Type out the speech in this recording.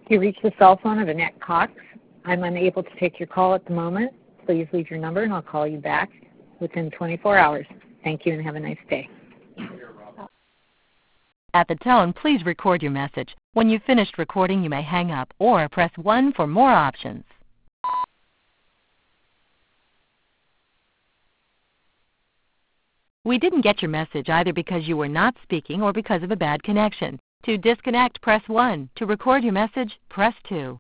You reached the cell phone of Annette Cox. I'm unable to take your call at the moment. Please leave your number and I'll call you back within 24 hours. Thank you and have a nice day. At the tone, please record your message. When you've finished recording, you may hang up or press 1 for more options. We didn't get your message either because you were not speaking or because of a bad connection. To disconnect, press 1. To record your message, press 2.